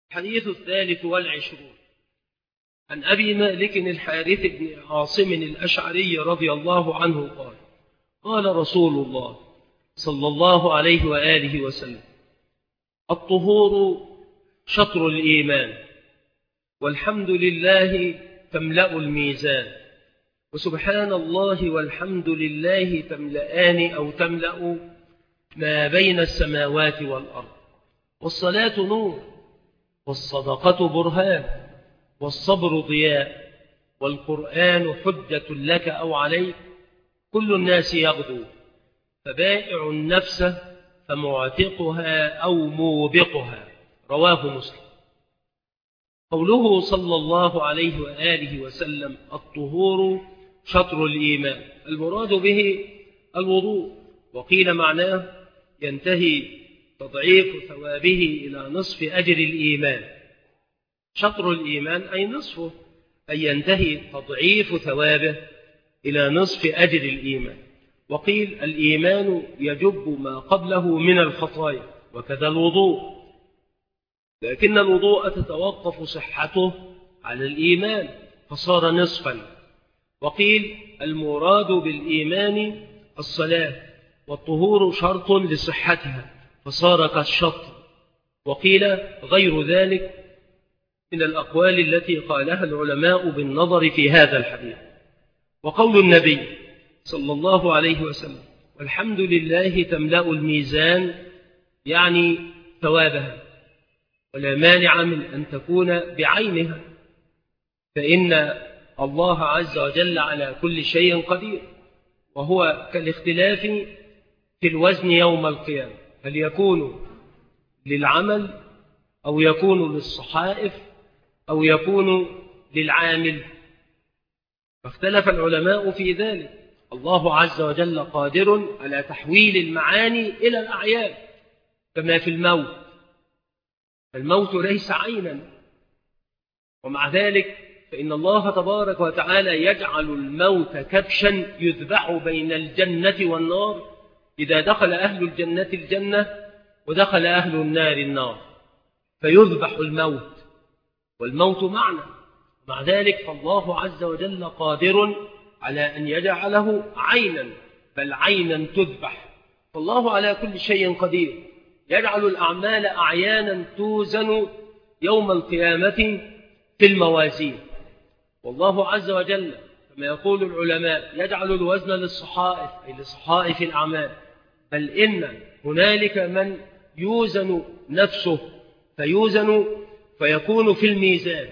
الحديث 23 عن أبي مالك الحارث بن عاصم الأشعري رضي الله عنه قال: قال رسول الله صلى الله عليه وآله وسلم: الطهور شطر الإيمان، والحمد لله تملأ الميزان، وسبحان الله والحمد لله تملأان أو تملأ ما بين السماوات والأرض، والصلاة نور، والصدقة برهان، والصبر ضياء، والقرآن حجة لك أو عليك، كل الناس يغدو، فبائع النفس فمعتقها أو موبقها. رواه مسلم. قوله صلى الله عليه وآله وسلم: الطهور شطر الإيمان، المراد به الوضوء، وقيل معناه ينتهي تضعيف ثوابه إلى نصف أجر الإيمان. شطر الإيمان أي نصفه، أي ينتهي تضعيف ثوابه إلى نصف أجر الإيمان. وقيل الإيمان يجب ما قبله من الخطايا، وكذا الوضوء، لكن الوضوء تتوقف صحته على الإيمان فصار نصفا. وقيل المراد بالإيمان الصلاة، والطهور شرط لصحتها فصار كالشطر. وقيل غير ذلك من الأقوال التي قالها العلماء بالنظر في هذا الحديث. وقول النبي صلى الله عليه وسلم: والحمد لله تملأ الميزان، يعني ثوابها، ولا مانع من أن تكون بعينها، فإن الله عز وجل على كل شيء قدير، وهو كالاختلاف في الوزن يوم القيامة، هل يكون للعمل أو يكون للصحائف أو يكون للعامل، فاختلف العلماء في ذلك. الله عز وجل قادر على تحويل المعاني إلى الأعيان، كما في الموت، الموت ليس عينا، ومع ذلك فإن الله تبارك وتعالى يجعل الموت كبشا يذبح بين الجنة والنار، إذا دخل أهل الجنة الجنة ودخل أهل النار النار، فيذبح الموت، والموت معنى. مع ذلك فالله عز وجل قادر على أن يجعله عينا، بل عينا تذبح، فالله على كل شيء قدير، يجعل الأعمال أعيانا توزن يوم القيامة في الموازين. والله عز وجل كما يقول العلماء يجعل الوزن للصحائف، أي لصحائف الأعمال، بل إن هنالك من يوزن نفسه فيوزن فيكون في الميزان.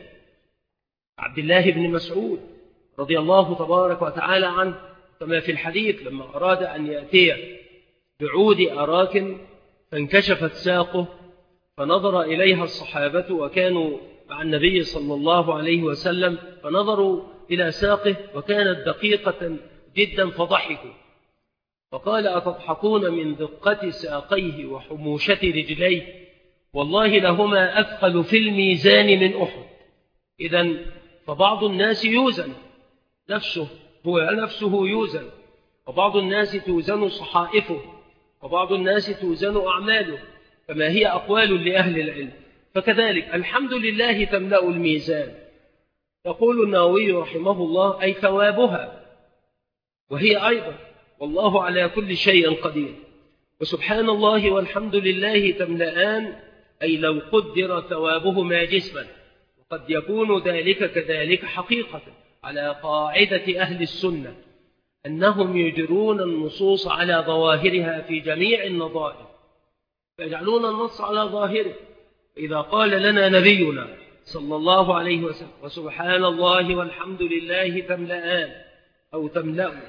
عبد الله بن مسعود رضي الله تبارك وتعالى عنه كما في الحديث لما أراد أن يأتي بعود أراك فانكشفت ساقه، فنظر إليها الصحابة وكانوا مع النبي صلى الله عليه وسلم، فنظروا إلى ساقه وكانت دقيقة جدا فضحكوا، فقال: أتضحكون من دقة ساقيه وحموشة رجليه؟ والله لهما أثقل في الميزان من أحد. إذن فبعض الناس يوزن نفسه، هو نفسه يوزن، وبعض الناس توزن صحائفه، وبعض الناس توزن أعماله، كما هي أقوال لأهل العلم. فكذلك الحمد لله تملأ الميزان، يقول النووي رحمه الله: أي ثوابها، وهي أيضا والله على كل شيء قدير. وسبحان الله والحمد لله تملأان، أي لو قدر ثوابهما جسما، وقد يكون ذلك كذلك حقيقة على قاعدة أهل السنة أنهم يجرون النصوص على ظواهرها في جميع النظائر، فيجعلون النص على ظاهره. إذا قال لنا نبينا صلى الله عليه وسلم: وسبحان الله والحمد لله تملأان أو تملأ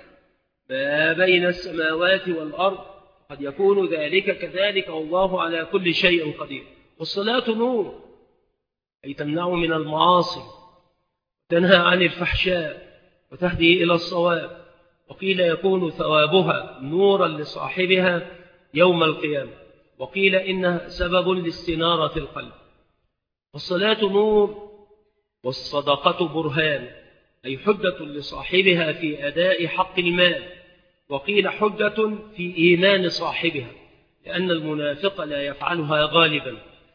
ما بين السماوات والأرض، قد يكون ذلك كذلك والله على كل شيء قدير. والصلاة نور، أي تمنع من المعاصي، تنهى عن الفحشاء، وتهدي إلى الصواب. وقيل يكون ثوابها نورا لصاحبها يوم القيامة، وقيل إنها سبب لاستنارة القلب. والصلاة نور، والصدقة برهان، أي حجة لصاحبها في أداء حق المال، وقيل حجة في إيمان صاحبها، لأن المنافق لا يفعلها غالبا.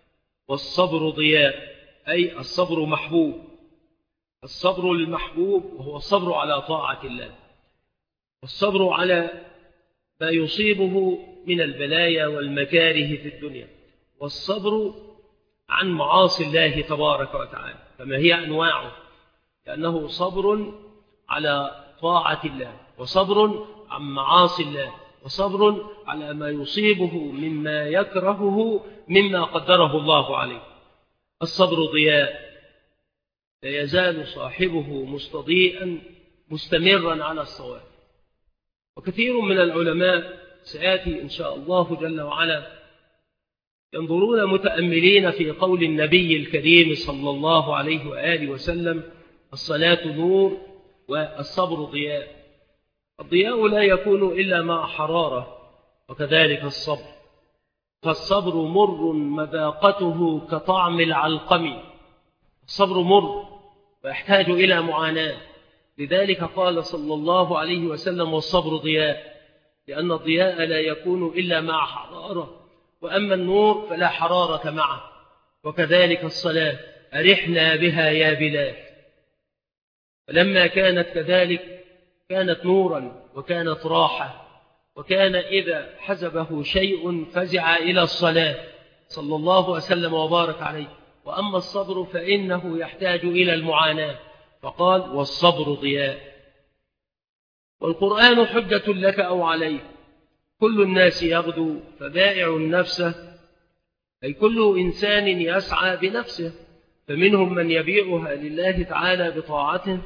والصبر ضياء، أي الصبر محبوب. الصبر المحبوب وهو الصبر على طاعة الله، والصبر على ما يصيبه من البلايا والمكاره في الدنيا، والصبر عن معاصي الله تبارك وتعالى كما هي أنواعه، لأنه صبر على طاعة الله، وصبر عن معاصي الله، وصبر على ما يصيبه مما يكرهه مما قدره الله عليه. الصبر ضياء، لا يزال صاحبه مستضيئا مستمرا على الصواب. وكثير من العلماء سيأتي إن شاء الله جل وعلا ينظرون متأملين في قول النبي الكريم صلى الله عليه وآله وسلم: الصلاة نور والصبر ضياء. الضياء لا يكون إلا مع حرارة، وكذلك الصبر، فالصبر مر مذاقته كطعم العلقم. الصبر مر ويحتاج إلى معاناة، لذلك قال صلى الله عليه وسلم: والصبر ضياء، لأن الضياء لا يكون إلا مع حرارة، وأما النور فلا حرارة معه. وكذلك الصلاة: أرحنا بها يا بلال. فلما كانت كذلك كانت نورا وكانت راحة، وكان إذا حزبه شيء فزع إلى الصلاة صلى الله وسلم وبارك عليه. وأما الصبر فإنه يحتاج إلى المعاناة، فقال: والصبر ضياء. والقرآن حجة لك أو عليك، كل الناس يغدو فبائع نفسه، أي كل إنسان يسعى بنفسه، فمنهم من يبيعها لله تعالى بطاعته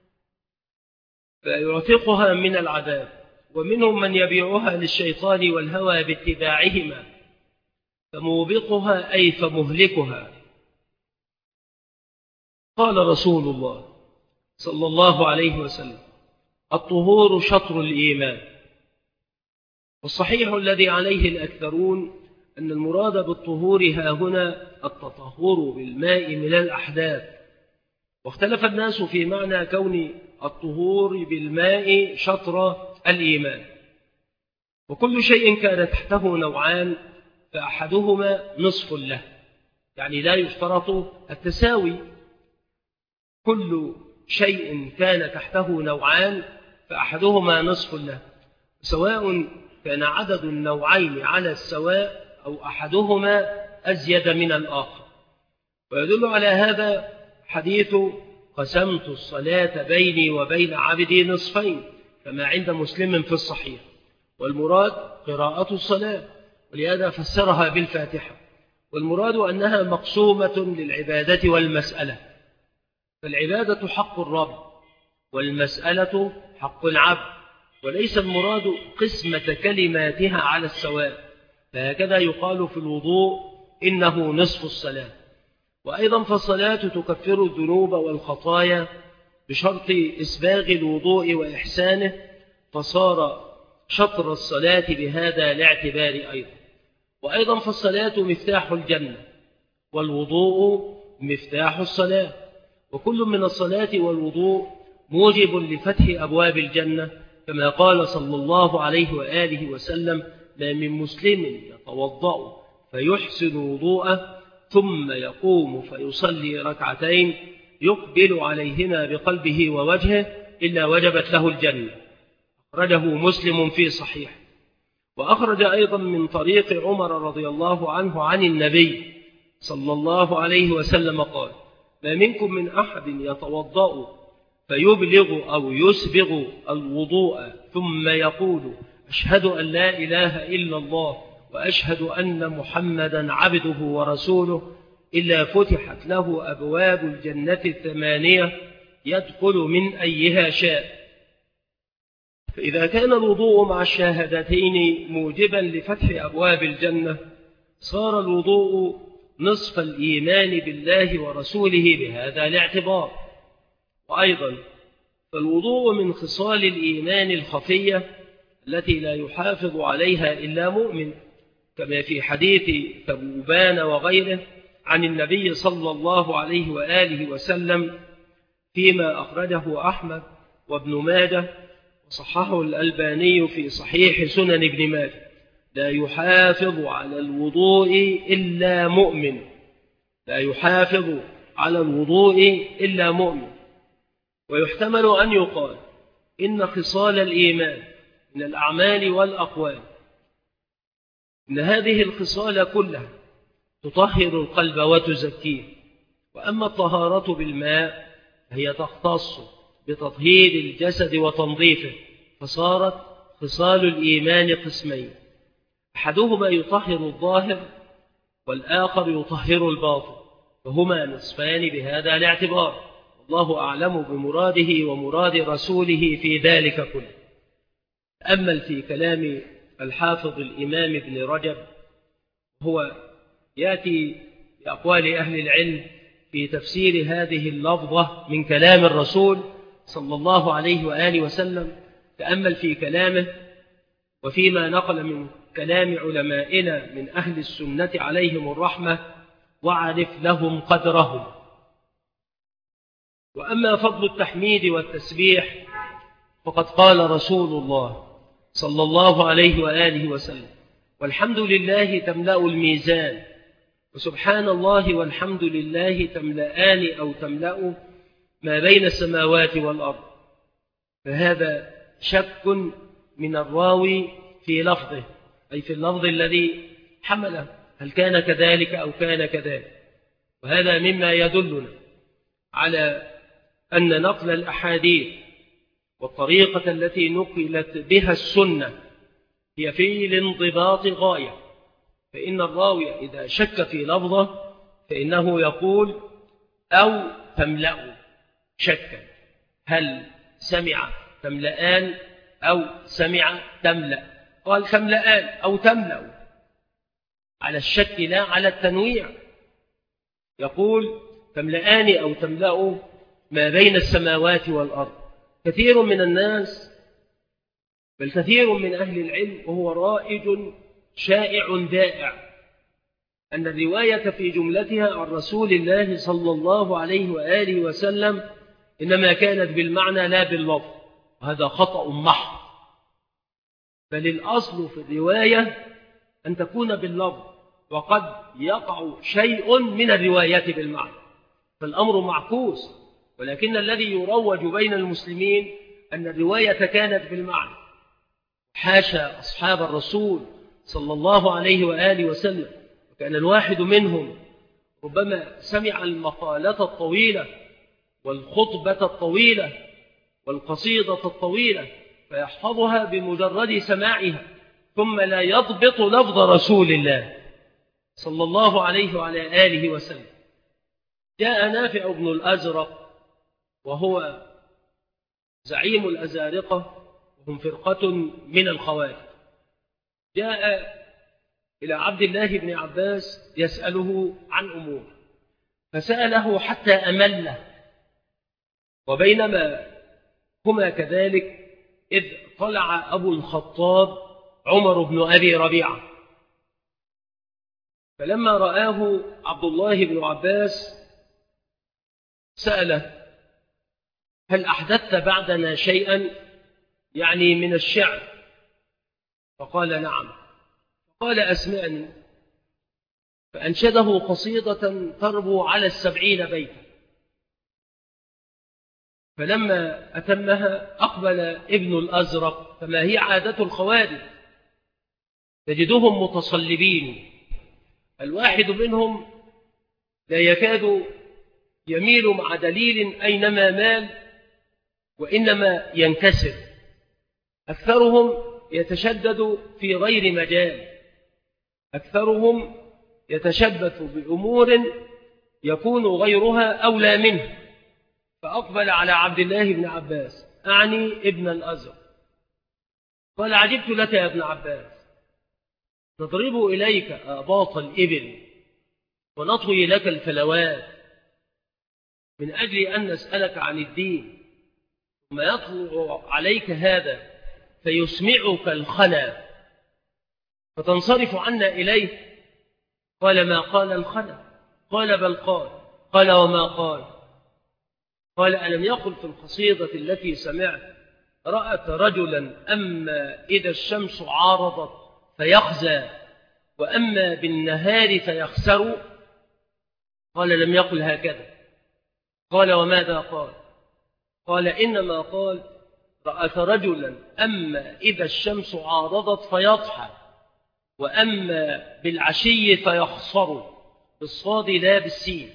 فيعتقها من العذاب، ومنهم من يبيعها للشيطان والهوى باتباعهما فموبقها أي فمهلكها. قال رسول الله صلى الله عليه وسلم: الطهور شطر الإيمان. والصحيح الذي عليه الأكثرون أن المراد بالطهور ها هنا التطهر بالماء من الأحداث، واختلف الناس في معنى كون الطهور بالماء شطر الإيمان. وكل شيء كان تحته نوعان فأحدهما نصف له، يعني لا يشترط التساوي. كل شيء كان تحته نوعان فأحدهما نصف له، سواء كان عدد النوعين على السواء أو أحدهما أزيد من الآخر. ويدل على هذا حديث: قسمت الصلاة بيني وبين عبدي نصفين، كما عند مسلم في الصحيح. والمراد قراءة الصلاة، ولهذا فسرها بالفاتحة. والمراد أنها مقسومة للعبادة والمسألة، فالعبادة حق الرب والمسألة حق العبد، وليس المراد قسمة كلماتها على السواء. فهكذا يقال في الوضوء: إنه نصف الصلاة. وأيضا فالصلاة تكفر الذنوب والخطايا بشرط إسباغ الوضوء وإحسانه، فصار شطر الصلاة بهذا الاعتبار أيضا. وأيضا فالصلاة مفتاح الجنة، والوضوء مفتاح الصلاة، وكل من الصلاة والوضوء موجب لفتح أبواب الجنة، كما قال صلى الله عليه وآله وسلم: ما من مسلم يتوضأ فيحسن وضوءه ثم يقوم فيصلي ركعتين يقبل عليهما بقلبه ووجهه إلا وجبت له الجنة. أخرجه مسلم في صحيح. وأخرج أيضا من طريق عمر رضي الله عنه عن النبي صلى الله عليه وسلم قال: ما منكم من أحد يتوضأ فيبلغ أو يسبغ الوضوء ثم يقول: أشهد أن لا إله إلا الله وأشهد أن محمدا عبده ورسوله، إلا فتحت له أبواب الجنة 8 يدخل من أيها شاء. فإذا كان الوضوء مع الشهادتين موجبا لفتح أبواب الجنة، صار الوضوء نصف الإيمان بالله ورسوله بهذا الاعتبار. وأيضا فالوضوء من خصال الإيمان الخفية التي لا يحافظ عليها إلا مؤمن، كما في حديث ثوبان وغيره عن النبي صلى الله عليه وآله وسلم فيما أخرجه أحمد وابن ماجه وصححه الألباني في صحيح سنن ابن ماجه: لا يحافظ على الوضوء إلا مؤمن، لا يحافظ على الوضوء إلا مؤمن. ويحتمل أن يقال إن خصال الإيمان من الأعمال والأقوال، إن هذه الخصال كلها تطهر القلب وتزكيه. وأما الطهارة بالماء هي تختص بتطهير الجسد وتنظيفه، فصارت خصال الإيمان قسمين: أحدهما يطهر الظاهر والآخر يطهر الباطن، فهما نصفان بهذا الاعتبار، والله أعلم بمراده ومراد رسوله في ذلك كله. أما في كلام الحافظ الإمام ابن رجب، هو يأتي بأقوال أهل العلم في تفسير هذه اللفظة من كلام الرسول صلى الله عليه وآله وسلم. تأمل في كلامه وفيما نقل من كلام علمائنا من أهل السنة عليهم الرحمة، واعرف لهم قدرهم. وأما فضل التحميد والتسبيح فقد قال رسول الله صلى الله عليه وآله وسلم: والحمد لله تملأ الميزان، وسبحان الله والحمد لله تملأان أو تملأ ما بين السماوات والأرض. فهذا شك من الراوي في لفظه، أي في اللفظ الذي حمله، هل كان كذلك أو كان كذلك. وهذا مما يدلنا على أن نقل الأحاديث والطريقة التي نقلت بها السنة هي في الانضباط غاية. فإن الراوي إذا شك في لفظه فإنه يقول أو تملأ شكا، هل سمع تملأان أو سمع تملأ، قال تملأان أو تملأ، على الشك لا على التنويع. يقول تملأان أو تملأ ما بين السماوات والأرض. كثير من الناس، بل كثير من أهل العلم، وهو رائج شائع دائع، أن الرواية في جملتها عن رسول الله صلى الله عليه وآله وسلم إنما كانت بالمعنى لا باللفظ، وهذا خطأ محض. بل الأصل في الرواية أن تكون باللفظ، وقد يقع شيء من الروايات بالمعنى، فالأمر معكوس. ولكن الذي يروج بين المسلمين أن الرواية كانت بالمعنى. حاشا أصحاب الرسول صلى الله عليه وآله وسلم، وكان الواحد منهم ربما سمع المقالة الطويلة والخطبة الطويلة والقصيدة الطويلة فيحفظها بمجرد سماعها، ثم لا يضبط لفظ رسول الله صلى الله عليه وعلى آله وسلم. جاء نافع بن الأزرق، وهو زعيم الأزارقة، وهم فرقة من الخوارج، جاء إلى عبد الله بن عباس يسأله عن أمور، فسأله حتى أمله. وبينما هما كذلك إذ طلع أبو الخطاب عمر بن أبي ربيعة، فلما رآه عبد الله بن عباس سأله: هل أحدثت بعدنا شيئا، يعني من الشعر؟ فقال: نعم. قال: أسمعني. فأنشده قصيدة تربو على 70 بيتا. فلما أتمها أقبل ابن الأزرق، فما هي عادة الخوارج، تجدهم متصلبين، الواحد منهم لا يكاد يميل مع دليل أينما مال، وإنما ينكسر. أكثرهم يتشدد في غير مجال، أكثرهم يتشبث بأمور يكون غيرها أولى منه. فأقبل على عبد الله بن عباس، أعني ابن الأزرق، قال: عجبت لك يا ابن عباس، نضرب إليك آباط الإبل ونطوي لك الفلوات من أجل أن نسألك عن الدين، ثم يطلع عليك هذا فيسمعك الخنا فتنصرف عنا إليه. قال: ما قال الخنا؟ قال: بل قال. قال: وما قال؟ قال: ألم يقل في القصيدة التي سمعت: رأت رجلا أما إذا الشمس عارضت فيخزى، وأما بالنهار فيخسر؟ قال لم يقل هكذا. قال وماذا قال؟ قال إنما قال رأت رجلا أما إذا الشمس عارضت فيضحى وأما بالعشي فيخصر، بالصاد لا بالسين.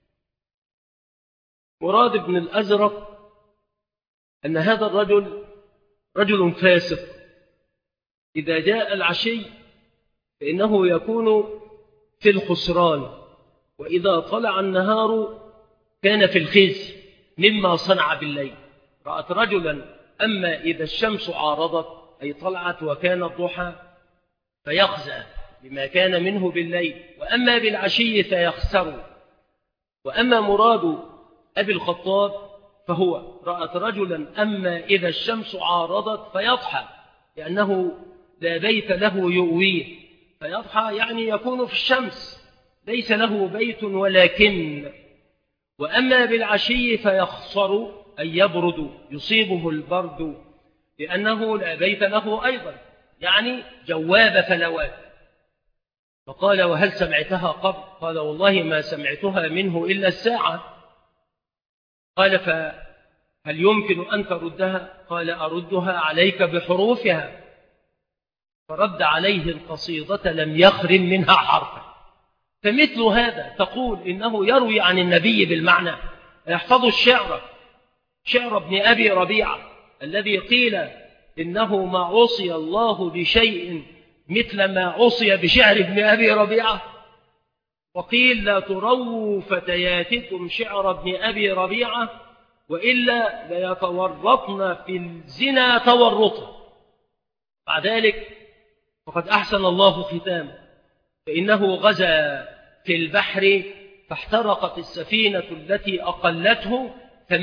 مراد بن الأزرق أن هذا الرجل رجل فاسق، إذا جاء العشي فإنه يكون في الخسران، وإذا طلع النهار كان في الخزي مما صنع بالليل. رأت رجلا أما إذا الشمس عارضت أي طلعت وكان الضحى فيخزى بما كان منه بالليل، وأما بالعشي فيخسر. وأما مراد أبي الخطاب فهو رأت رجلا أما إذا الشمس عارضت فيضحى، لأنه لا بيت له يؤويه، فيضحى يعني يكون في الشمس ليس له بيت ولكن. وأما بالعشي فيخصر أي يبرد، يصيبه البرد لأنه لا بيت له أيضا، يعني جواب فلوات. فقال وهل سمعتها قبل؟ قال والله ما سمعتها منه إلا الساعة. قال فهل يمكن أن تردها؟ قال أردها عليك بحروفها. فرد عليه القصيدة لم يخرم منها حرفا. فمثل هذا تقول إنه يروي عن النبي بالمعنى، يحفظ الشعر، شعر ابن أبي ربيعة الذي قيل إنه ما عصي الله بشيء مثل ما عصي بشعر ابن أبي ربيعة، وقيل لا تروا فتياتكم شعر ابن أبي ربيعة وإلا ليتورطن في الزنا تورطا. بعد ذلك فقد أحسن الله ختامه، فإنه غزا في البحر فاحترقت السفينة التي أقلته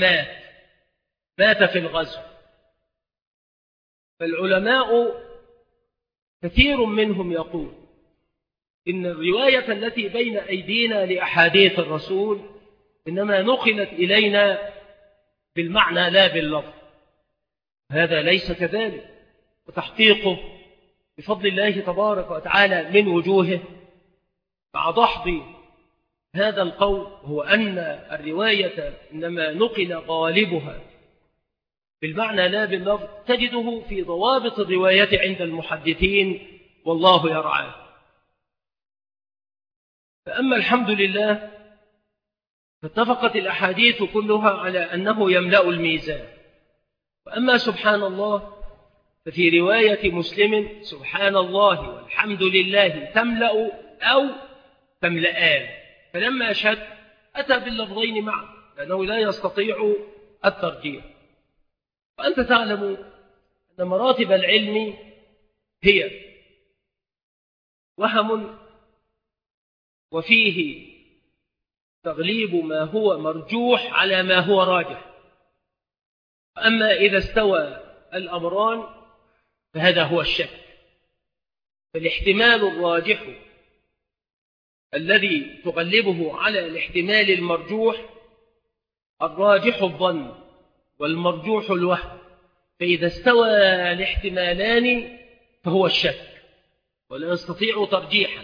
مات في الغزو. فالعلماء كثير منهم يقول إن الرواية التي بين أيدينا لأحاديث الرسول إنما نقلت إلينا بالمعنى لا باللفظ. هذا ليس كذلك، وتحقيقه بفضل الله تبارك وتعالى من وجوهه مع دحض هذا القول هو أن الرواية إنما نقل غالبها بالمعنى لا باللفظ، تجده في ضوابط الرواية عند المحدثين والله يرعاه. فأما الحمد لله فاتفقت الأحاديث كلها على أنه يملأ الميزان. وأما سبحان الله ففي رواية مسلم سبحان الله والحمد لله تملأ أو تملأان، فلما شك أتى باللفظين معا لأنه لا يستطيع الترجيح. وأنت تعلم أن مراتب العلم هي وهم وفيه تغليب ما هو مرجوح على ما هو راجح. أما إذا استوى الأمران فهذا هو الشك. فالاحتمال الراجح الذي تغلبه على الاحتمال المرجوح، الراجح الظن والمرجوح الوهم، فإذا استوى الاحتمالان فهو الشك ولا يستطيع ترجيحا.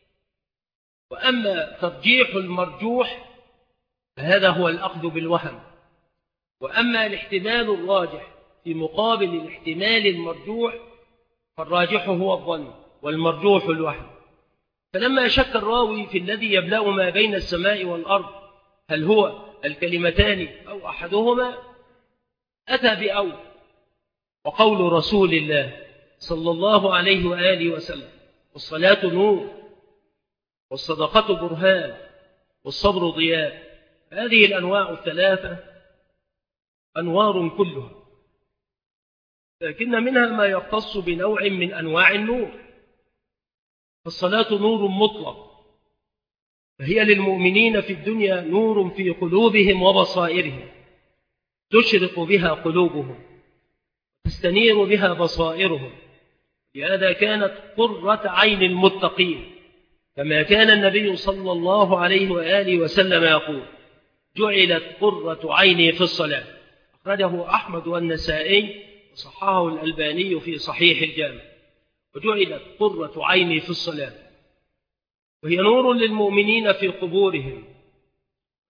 وأما ترجيح المرجوح فهذا هو الأخذ بالوهم. وأما الاحتمال الراجح في مقابل الاحتمال المرجوح فالراجح هو الظن والمرجوح الوهم. فلما شك الراوي في الذي يملأ ما بين السماء والأرض هل هو الكلمتان أو أحدهما، أتى بأول. وقول رسول الله صلى الله عليه وآله وسلم والصلاة نور والصدقة برهان والصبر ضياء، هذه الأنواع الثلاثة أنوار كلها، لكن منها ما يختص بنوع من أنواع النور. فالصلاة نور مطلق، فهي للمؤمنين في الدنيا نور في قلوبهم وبصائرهم، تشرق بها قلوبهم تستنير بها بصائرهم، لهذا كانت قرة عين المتقين، كما كان النبي صلى الله عليه وآله وسلم يقول جعلت قرة عيني في الصلاة. أخرجه أحمد والنسائي وصححه الألباني في صحيح الجامع. وجعلت قرة عيني في الصلاة، وهي نور للمؤمنين في قبورهم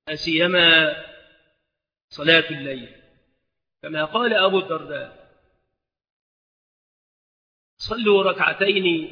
لا سيما صلاة الليل، كما قال أبو الدرداء: صلوا ركعتين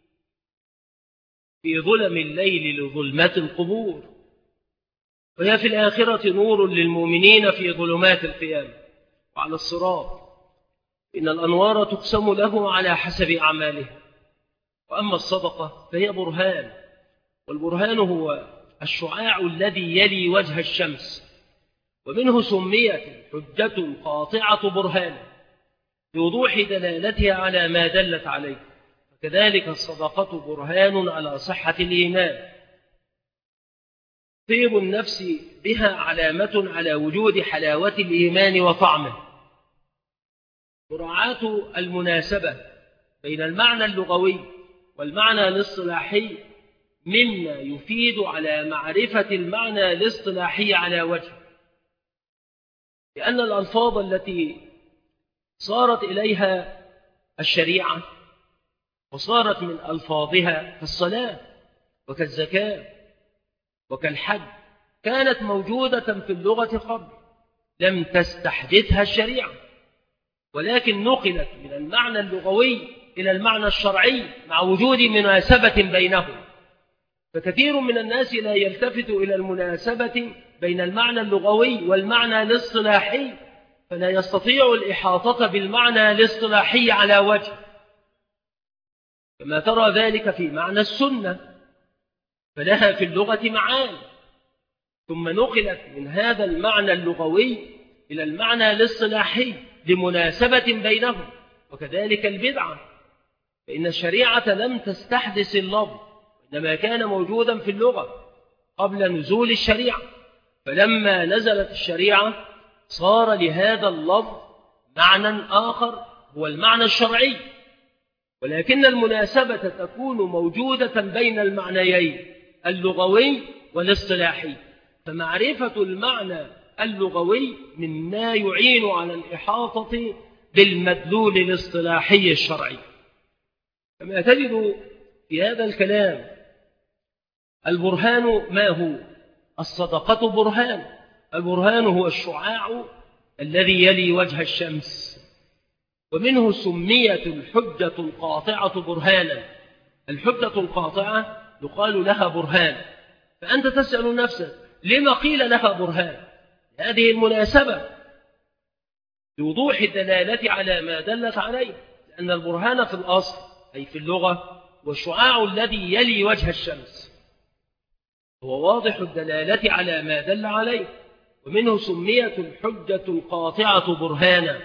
في ظلم الليل لظلمات القبور، وهي في الآخرة نور للمؤمنين في ظلمات القيامة وعلى الصراط، إن الأنوار تقسم له على حسب أعماله. وأما الصدقة فهي برهان، والبرهان هو الشعاع الذي يلي وجه الشمس، ومنه سميت حجة قاطعة برهان لوضوح دلالتها على ما دلت عليه. كذلك الصدقة برهان على صحة الإيمان، طيب النفس بها علامة على وجود حلاوة الإيمان وطعمه. مراعاة المناسبة بين المعنى اللغوي والمعنى الاصطلاحي مما يفيد على معرفة المعنى الاصطلاحي على وجه، لأن الألفاظ التي صارت إليها الشريعة وصارت من ألفاظها كالصلاة وكالزكاة وكالحج كانت موجودة في اللغة قبل، لم تستحدثها الشريعة، ولكن نقلت من المعنى اللغوي إلى المعنى الشرعي مع وجود مناسبة بينهم. فكثير من الناس لا يلتفت إلى المناسبة بين المعنى اللغوي والمعنى الاصطلاحي، فلا يستطيع الإحاطة بالمعنى الاصطلاحي على وجه، كما ترى ذلك في معنى السنة، فلها في اللغة معاني، ثم نقلت من هذا المعنى اللغوي إلى المعنى الاصطلاحي لمناسبة بينهم. وكذلك البدعة، فإن الشريعة لم تستحدث اللفظ، إنما كان موجودا في اللغة قبل نزول الشريعة، فلما نزلت الشريعة صار لهذا اللفظ معنى آخر هو المعنى الشرعي، ولكن المناسبة تكون موجودة بين المعنيين اللغوي والاصطلاحي، فمعرفة المعنى اللغوي مما يعين على الإحاطة بالمدلول الاصطلاحي الشرعي. كما تجد في هذا الكلام البرهان ما هو؟ الصدقة برهان. البرهان هو الشعاع الذي يلي وجه الشمس، ومنه سميت الحجة القاطعة برهانا. الحجة القاطعة يقال لها برهان، فأنت تسأل نفسك لما قيل لها برهان؟ هذه المناسبة لوضوح الدلالة على ما دلت عليه، لأن البرهان في الأصل أي في اللغة والشعاع الذي يلي وجه الشمس هو واضح الدلالة على ما دل عليه، ومنه سميت الحجة القاطعة برهانا.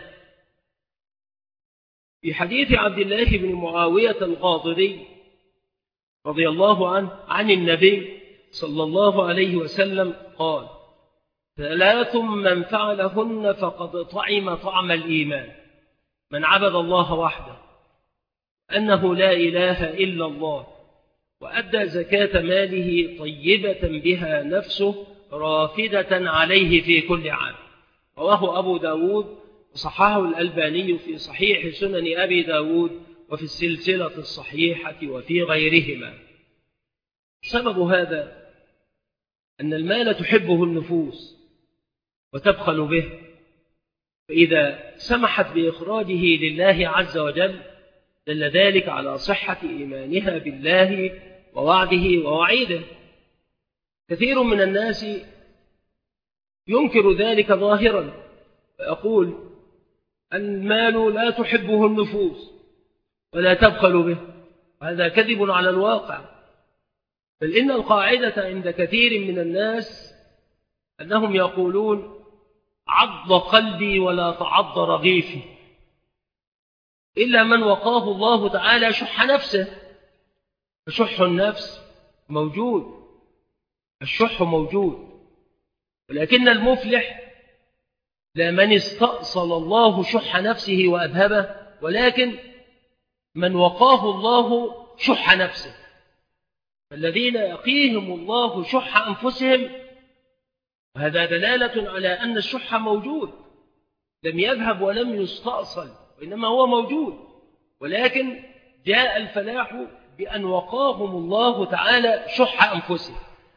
في حديث عبد الله بن معاوية الغاضري رضي الله عنه عن النبي صلى الله عليه وسلم قال: 3 من فعلهن فقد طعم طعم الإيمان: من عبد الله وحده، أنه لا إله إلا الله، وأدى زكاة ماله طيبة بها نفسه رافدة عليه في كل عام. رواه أبو داود وصححه الألباني في صحيح سنن أبي داود وفي السلسلة الصحيحة وفي غيرهما. سبب هذا أن المال تحبه النفوس وتبخل به، فإذا سمحت بإخراجه لله عز وجل دل ذلك على صحة إيمانها بالله ووعده ووعيده. كثير من الناس ينكر ذلك ظاهرا ويقول المال لا تحبه النفوس ولا تبخل به، وهذا كذب على الواقع. بل إن القاعدة عند كثير من الناس أنهم يقولون عض قلبي ولا تعض رغيفي، إلا من وقاه الله تعالى شح نفسه. فشح النفس موجود، الشح موجود، ولكن المفلح لا من استأصل الله شح نفسه وأذهبه، ولكن من وقاه الله شح نفسه. فالذين يقيهم الله شح أنفسهم، وهذا دلالة على أن الشح موجود، لم يذهب ولم يستأصل، وإنما هو موجود، ولكن جاء الفلاح بأن وقاهم الله تعالى شح أنفسهم،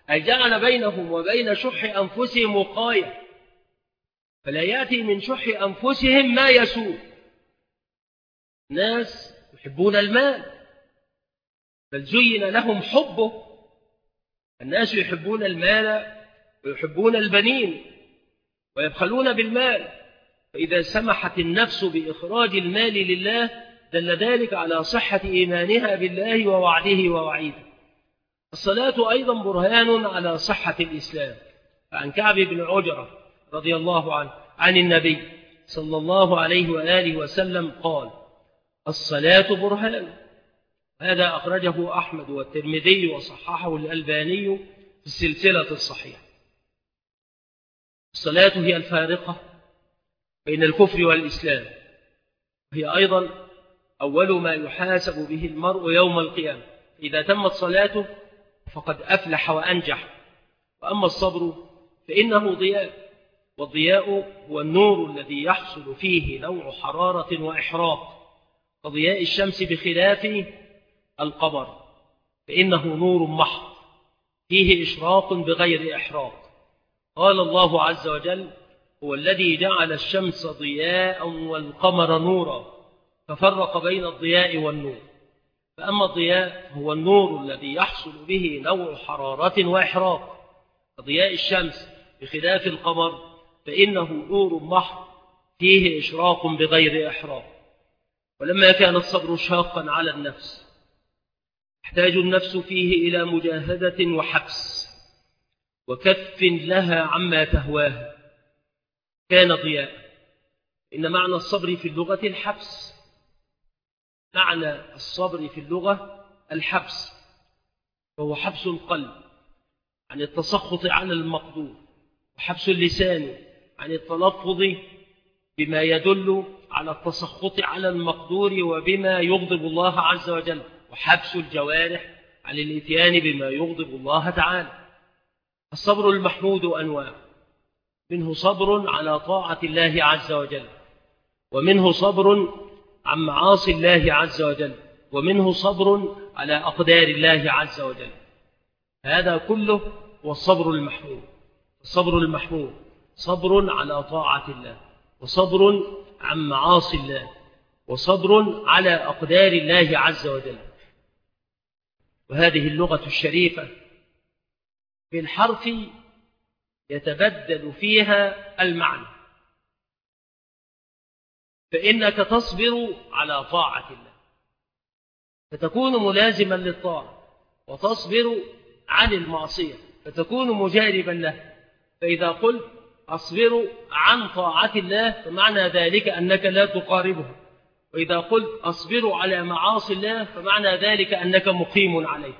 أي جعل بينهم وبين شح أنفسهم وقاية، فلا يأتي من شح أنفسهم ما يسوء. ناس يحبون المال، بل زين لهم حبه. الناس يحبون المال ويحبون البنين ويبخلون بالمال، فإذا سمحت النفس بإخراج المال لله دل ذلك على صحة إيمانها بالله ووعده ووعيده. الصلاة أيضا برهان على صحة الإسلام. فعن كعب بن عجرة رضي الله عنه عن النبي صلى الله عليه وآله وسلم قال: الصلاة برهان. هذا أخرجه أحمد والترمذي وصححه الألباني في السلسلة الصحيحة. الصلاة هي الفارقة بين الكفر والإسلام، هي أيضا أول ما يحاسب به المرء يوم القيامة. إذا تمت صلاته فقد أفلح وأنجح. وأما الصبر فإنه ضياء، والضياء هو النور الذي يحصل فيه نوع حرارة وإحراق كضياء الشمس، بخلاف القمر فإنه نور محض فيه إشراق بغير إحراق. قال الله عز وجل: هو الذي جعل الشمس ضياء والقمر نورا، ففرق بين الضياء والنور. فأما الضياء هو النور الذي يحصل به نوع حرارة وإحراق كضياء الشمس، بخلاف القمر فإنه نور محض فيه إشراق بغير إحراق. ولما كان الصبر شاقا على النفس تحتاج النفس فيه إلى مجاهدة وحبس وكف لها عما تهواها، كان ضياء. إن معنى الصبر في اللغة الحبس، معنى الصبر في اللغة الحبس، وهو حبس القلب عن التسخط على المقدور، وحبس اللسان عن التلفظ بما يدل على التسخط على المقدور وبما يغضب الله عز وجل، وحبس الجوارح عن الاتيان بما يغضب الله تعالى. الصبر المحمود أنواع، منه صبر على طاعة الله عز وجل، ومنه صبر عن معاصي الله عز وجل، ومنه صبر على أقدار الله عز وجل. هذا كله هو الصبر المحمود. الصبر المحمود صبر على طاعة الله، وصبر عن معاصي الله، وصبر على أقدار الله عز وجل. وهذه اللغة الشريفة بالحرف يتبدل فيها المعنى، فإنك تصبر على طاعة الله فتكون ملازما للطاعة، وتصبر عن المعصية فتكون مجانبا له. فإذا قلت أصبر عن طاعة الله فمعنى ذلك أنك لا تقاربها، وإذا قلت أصبر على معاصي الله فمعنى ذلك أنك مقيم عليه.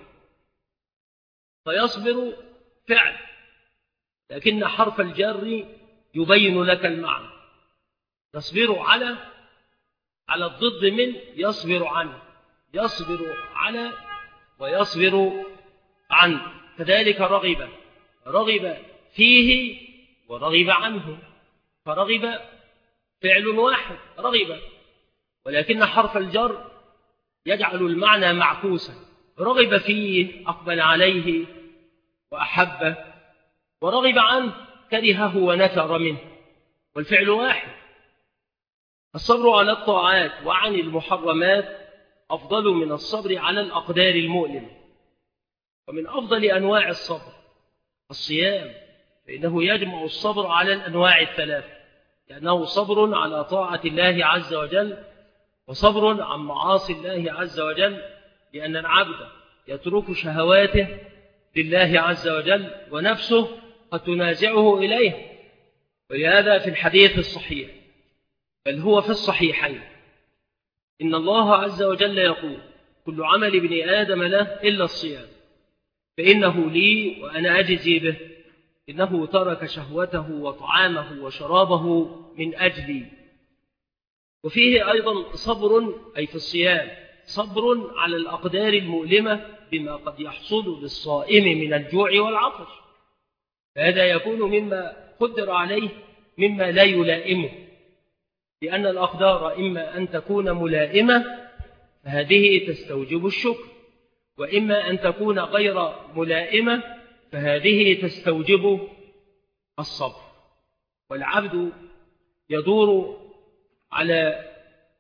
فيصبر فعل، لكن حرف الجر يبين لك المعنى. تصبر على الضد من يصبر عنه، يصبر على ويصبر عنه. كذلك رغب فيه ورغب عنه، فرغب فعل واحد رغب، ولكن حرف الجر يجعل المعنى معكوسا. رغب فيه أقبل عليه وأحبه، ورغب عنه كرهه ونفر منه، والفعل واحد. الصبر على الطاعات وعن المحرمات أفضل من الصبر على الأقدار المؤلمة. ومن أفضل أنواع الصبر الصيام، فإنه يجمع الصبر على الأنواع الثلاثة، لأنه صبر على طاعة الله عز وجل، وصبر عن معاصي الله عز وجل، لأن العبد يترك شهواته لله عز وجل ونفسه قد تنازعه إليه. ولهذا في الحديث الصحيح، بل هو في الصحيحين، إن الله عز وجل يقول: كل عمل ابن آدم له إلا الصيام فإنه لي وأنا أجزي به، إنه ترك شهوته وطعامه وشرابه من أجلي. وفيه أيضا صبر، أي في الصيام صبر على الأقدار المؤلمة بما قد يحصل للصائم من الجوع والعطش، فهذا يكون مما قدر عليه مما لا يلائمه، لأن الأقدار إما أن تكون ملائمة فهذه تستوجب الشكر، وإما أن تكون غير ملائمة فهذه تستوجب الصبر. والعبد يدور على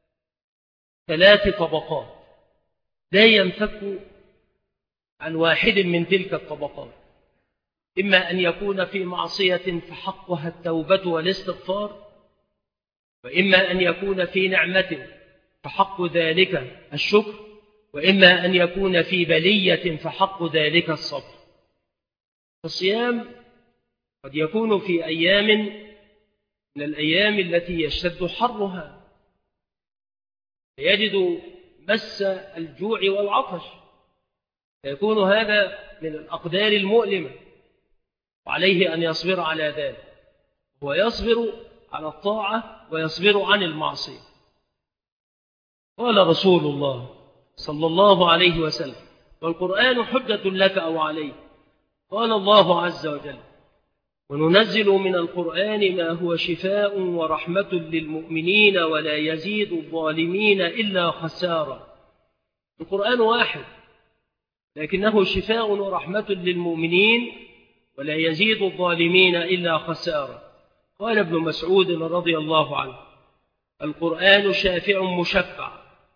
3 طبقات لا ينفك عن واحد من تلك الطبقات، إما أن يكون في معصية فحقها التوبة والاستغفار، وإما أن يكون في نعمة فحق ذلك الشكر، وإما أن يكون في بلية فحق ذلك الصبر. فالصيام قد يكون في أيام من الأيام التي يشتد حرها فيجد مس الجوع والعطش، فيكون هذا من الأقدار المؤلمة وعليه أن يصبر على ذلك، ويصبر على الطاعة ويصبر عن المعصية. قال رسول الله صلى الله عليه وسلم: والقرآن حجة لك أو عليك. قال الله عز وجل: وننزل من القرآن ما هو شفاء ورحمة للمؤمنين ولا يزيد الظالمين إلا خسارا. القرآن واحد لكنه شفاء ورحمة للمؤمنين ولا يزيد الظالمين إلا خسارا. قال ابن مسعود رضي الله عنه: القرآن شافع مشفع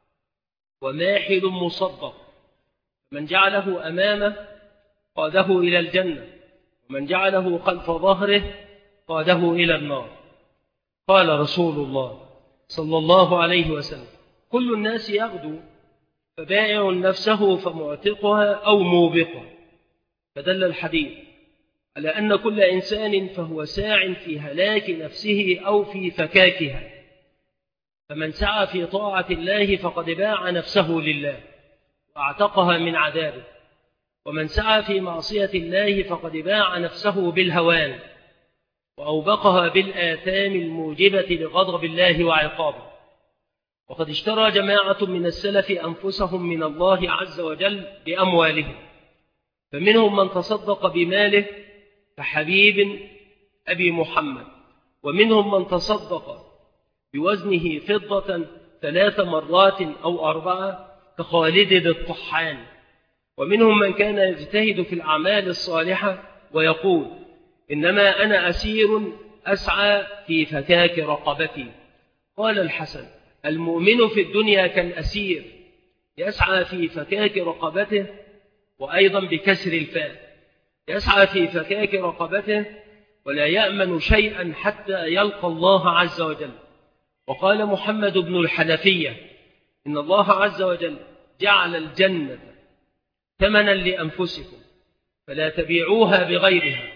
وماحل مصدق، من جعله أمامه قاده إلى الجنة، ومن جعله خلف ظهره قاده إلى النار. قال رسول الله صلى الله عليه وسلم: كل الناس يغدو فبائع نفسه فمعتقها أو موبقها. فدل الحديث على أن كل إنسان فهو ساع في هلاك نفسه أو في فكاكها، فمن سعى في طاعة الله فقد باع نفسه لله واعتقها من عذابه، ومن سعى في معصية الله فقد باع نفسه بالهوان وأوبقها بالآثام الموجبة لغضب الله وعقابه. وقد اشترى جماعة من السلف أنفسهم من الله عز وجل بأموالهم، فمنهم من تصدق بماله كحبيب أبي محمد، ومنهم من تصدق بوزنه فضة 3 مرات أو 4 كخالد ذي الطحان، ومنهم من كان يجتهد في الأعمال الصالحة ويقول: إنما أنا أسير أسعى في فكاك رقبتي. قال الحسن: المؤمن في الدنيا كالأسير يسعى في فكاك رقبته، وأيضا بكسر الفاء، يسعى في فكاك رقبته ولا يأمن شيئا حتى يلقى الله عز وجل. وقال محمد بن الحنفية: إن الله عز وجل جعل الجنة ثمنا لأنفسكم فلا تبيعوها بغيرها.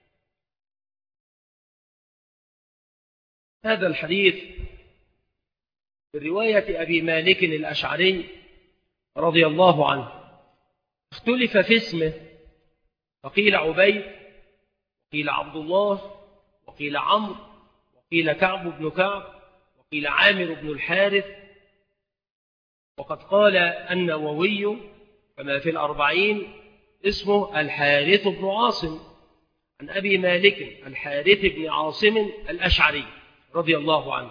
هذا الحديث برواية أبي مالك الأشعري رضي الله عنه، اختلف في اسمه، فقيل عبيد، وقيل عبد الله، وقيل عمرو، وقيل كعب بن كعب، وقيل عامر بن الحارث. وقد قال النووي كما في 40 اسمه الحارث بن عاصم، عن أبي مالك الحارث بن عاصم الأشعري رضي الله عنه.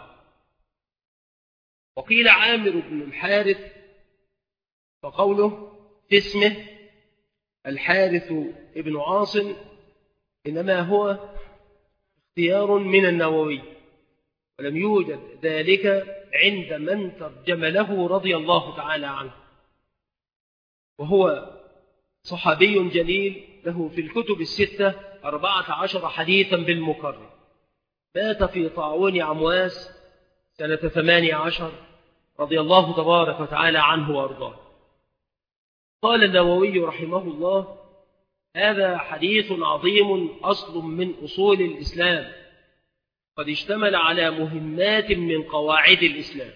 وقيل عامر بن الحارث، فقوله في اسمه الحارث بن عاصم إنما هو اختيار من النووي، ولم يوجد ذلك عند من ترجم له رضي الله تعالى عنه، وهو صحابي جليل له في الكتب 6 14 حديثا بالمكرر. مات في طاعون عمواس سنة 18 رضي الله تبارك وتعالى عنه وأرضاه. قال النووي رحمه الله: هذا حديث عظيم أصل من أصول الإسلام، قد اشتمل على مهمات من قواعد الإسلام.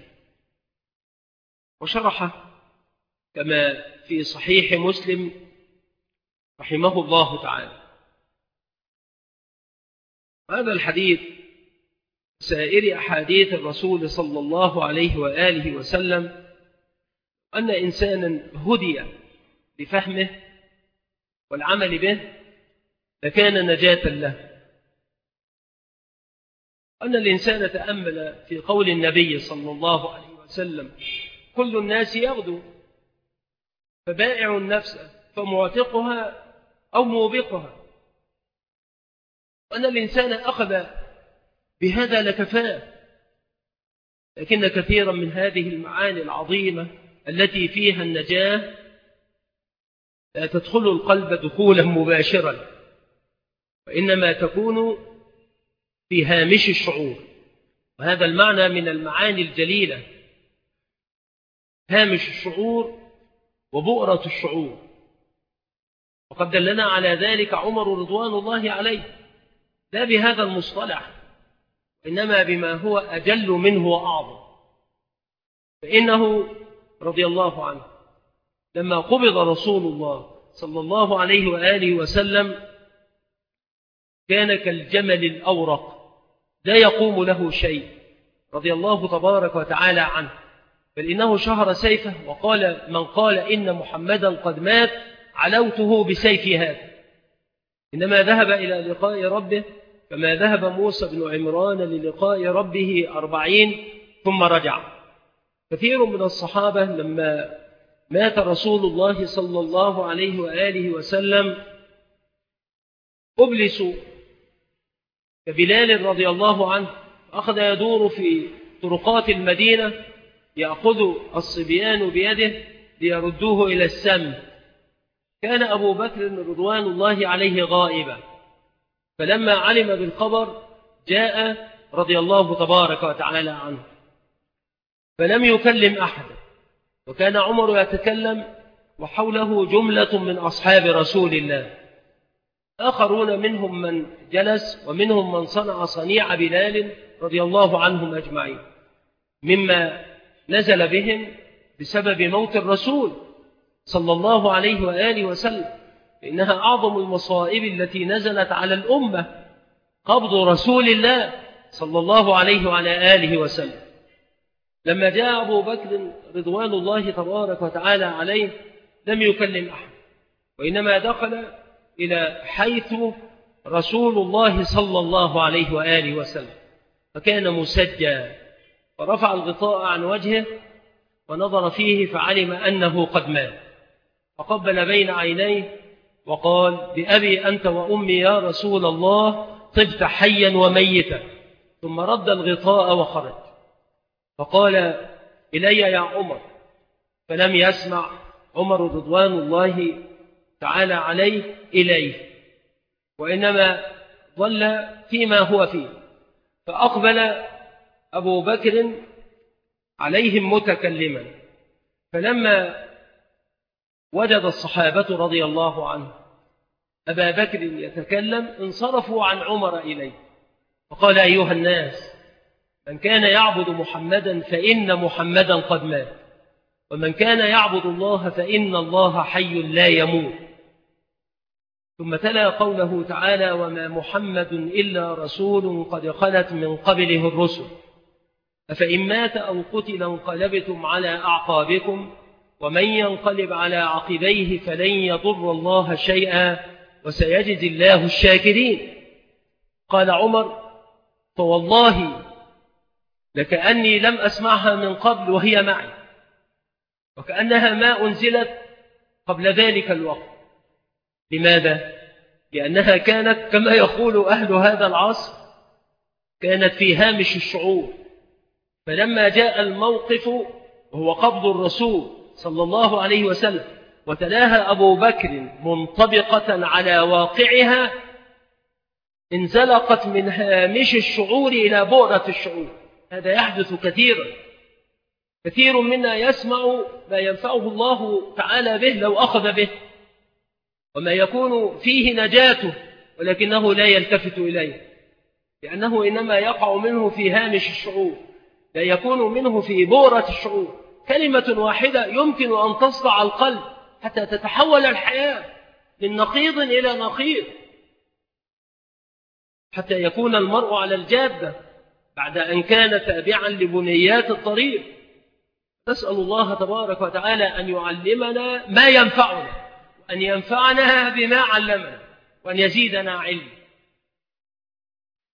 وشرح كما في صحيح مسلم رحمه الله تعالى. هذا الحديث سائر أحاديث الرسول صلى الله عليه وآله وسلم أن إنسانا هدي بفهمه والعمل به لكان نجاة له. أن الإنسان تأمل في قول النبي صلى الله عليه وسلم: كل الناس يغدو فبائع النفس فمعتقها أو موبقها، وأن الإنسان أخذ بهذا لكفاه. لكن كثيرا من هذه المعاني العظيمة التي فيها النجاة لا تدخل القلب دخولا مباشرا، وإنما تكون في هامش الشعور. وهذا المعنى من المعاني الجليلة، هامش الشعور وبؤرة الشعور. وقد دلنا على ذلك عمر رضوان الله عليه، لا بهذا المصطلح، إنما بما هو أجل منه وأعظم. فإنه رضي الله عنه لما قبض رسول الله صلى الله عليه وآله وسلم كان كالجمل الأورق لا يقوم له شيء، رضي الله تبارك وتعالى عنه. بل إنه شهر سيفه وقال: من قال إن محمدا قد مات علوته بسيف هذا. إنما ذهب إلى لقاء ربه كما ذهب موسى بن عمران للقاء ربه 40 ثم رجع. كثير من الصحابة لما مات رسول الله صلى الله عليه وآله وسلم أبلسوا، كبلال رضي الله عنه أخذ يدور في طرقات المدينة يأخذ الصبيان بيده ليردوه إلى السم. كان أبو بكر رضوان الله عليه غائبا، فلما علم بالخبر جاء رضي الله تبارك وتعالى عنه فلم يكلم أحدا. وكان عمر يتكلم وحوله جملة من أصحاب رسول الله، آخرون منهم من جلس ومنهم من صنع صنيع بلال رضي الله عنهم أجمعين، مما نزل بهم بسبب موت الرسول صلى الله عليه وآله وسلم، إنها أعظم المصائب التي نزلت على الأمة، قبض رسول الله صلى الله عليه وعلى آله وسلم. لما جاء أبو بكر رضوان الله تبارك وتعالى عليه لم يكلم أحد، وإنما دخل إلى حيث رسول الله صلى الله عليه وآله وسلم، فكان مسجى، فرفع الغطاء عن وجهه ونظر فيه فعلم أنه قد مات، فقبل بين عينيه وقال: بأبي أنت وأمي يا رسول الله، طبت حيا وميتا. ثم رد الغطاء وخرج، فقال: إلي يا عمر. فلم يسمع عمر رضوان الله تعالى عليه إليه، وإنما ظل فيما هو فيه. فأقبل أبو بكر عليهم متكلما، فلما وجد الصحابة رضي الله عنه أبا بكر يتكلم انصرفوا عن عمر إليه، فقال: أيها الناس، من كان يعبد محمدا فإن محمدا قد مات، ومن كان يعبد الله فإن الله حي لا يموت. ثم تلا قوله تعالى: وما محمد إلا رسول قد خلت من قبله الرسل، أفإن مات أو قتل انقلبتم على أعقابكم، ومن ينقلب على عقبيه فلن يضر الله شيئا وسيجزي الله الشاكرين. قال عمر: فوالله لكأني لم أسمعها من قبل وهي معي، وكأنها ما أنزلت قبل ذلك الوقت. لماذا؟ لأنها كانت كما يقول أهل هذا العصر كانت في هامش الشعور. فلما جاء الموقف وهو قبض الرسول صلى الله عليه وسلم وتلاها أبو بكر منطبقة على واقعها، انزلقت من هامش الشعور إلى بؤرة الشعور. هذا يحدث كثيرا، كثير منا يسمع ما ينفعه الله تعالى به لو أخذ به، وما يكون فيه نجاته، ولكنه لا يلتفت إليه، لأنه إنما يقع منه في هامش الشعور، لا يكون منه في بؤرة الشعور. كلمة واحدة يمكن أن تصدع القلب حتى تتحول الحياة من نقيض إلى نقيض، حتى يكون المرء على الجادة بعد أن كان تابعا لبنيات الطريق. نسأل الله تبارك وتعالى أن يعلمنا ما ينفعنا، وأن ينفعنا بما علمنا، وأن يزيدنا علم.